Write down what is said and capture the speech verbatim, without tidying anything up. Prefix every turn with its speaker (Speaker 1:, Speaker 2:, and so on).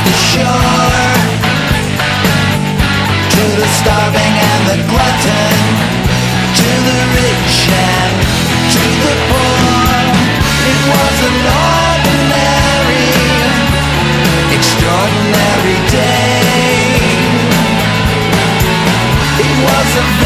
Speaker 1: the shore, to the starving and the glutton, to the rich and to the poor. It was an ordinary, extraordinary day. It was a